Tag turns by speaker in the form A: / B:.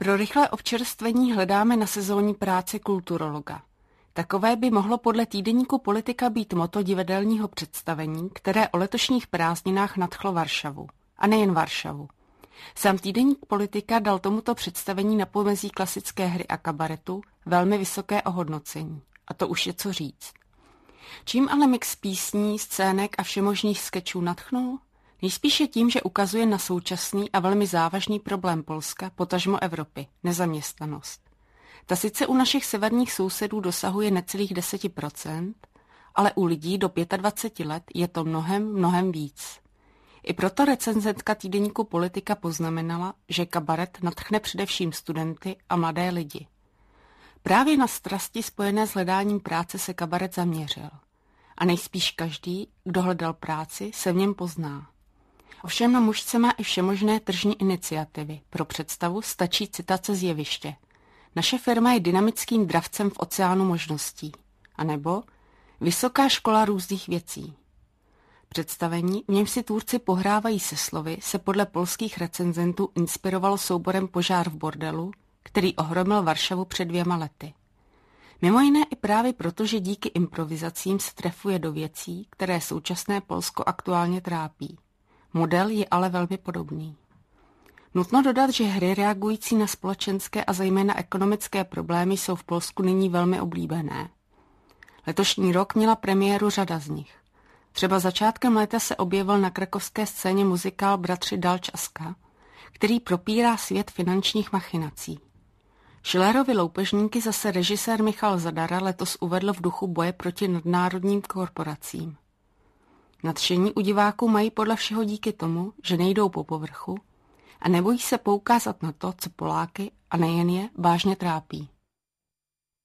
A: Pro rychlé občerstvení hledáme na sezónní práci kulturologa. Takové by mohlo podle týdeníku Politika být motto divadelního představení, které o letošních prázdninách nadchlo Varšavu. A nejen Varšavu. Sám týdeník Politika dal tomuto představení na pomezí klasické hry a kabaretu velmi vysoké ohodnocení. A to už je co říct. Čím ale mix písní, scének a všemožných skečů nadchnul? Nejspíše tím, že ukazuje na současný a velmi závažný problém Polska, potažmo Evropy, nezaměstnanost. Ta sice u našich severních sousedů dosahuje necelých 10%, ale u lidí do 25 let je to mnohem víc. I proto recenzentka týdeníku Politika poznamenala, že kabaret nadchne především studenty a mladé lidi. Právě na strasti spojené s hledáním práce se kabaret zaměřil. A nejspíš každý, kdo hledal práci, se v něm pozná. Ovšem na mužce má i všemožné tržní iniciativy. Pro představu stačí citace z jeviště. Naše firma je dynamickým dravcem v oceánu možností. A nebo vysoká škola různých věcí. Představení, v němž si tvůrci pohrávají se slovy, se podle polských recenzentů inspirovalo souborem Požár v bordelu, který ohromil Varšavu před 2 lety. Mimo jiné i právě proto, že díky improvizacím se trefuje do věcí, které současné Polsko aktuálně trápí. Model je ale velmi podobný. Nutno dodat, že hry reagující na společenské a zejména ekonomické problémy jsou v Polsku nyní velmi oblíbené. Letošní rok měla premiéru řada z nich. Třeba začátkem léta se objevil na krakovské scéně muzikál Bratři Dalčaska, který propírá svět finančních machinací. Schillerovy Loupežníky zase režisér Michal Zadara letos uvedl v duchu boje proti nadnárodním korporacím. Nadšení u diváků mají podle všeho díky tomu, že nejdou po povrchu a nebojí se poukázat na to, co Poláky, a nejen je, vážně trápí.